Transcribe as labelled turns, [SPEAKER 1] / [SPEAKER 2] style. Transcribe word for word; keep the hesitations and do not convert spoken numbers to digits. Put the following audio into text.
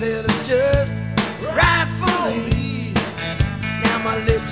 [SPEAKER 1] till it's just right for me. Now my lips